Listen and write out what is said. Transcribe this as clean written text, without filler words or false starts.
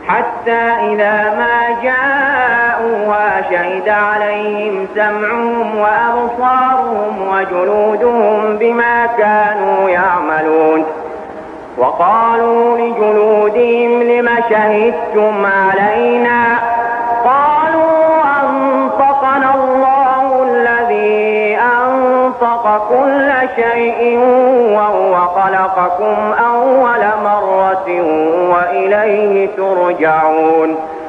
حتى إذا ما جاءوها شهد عليهم سمعهم وأبصارهم وجلودهم بما كانوا يعملون. وقالوا لجلودهم لم شهدتم علينا؟ قالوا أنطقنا الله الذي أنطق كل شيء وهو خلقكم أول مرة وإليه ترجعون.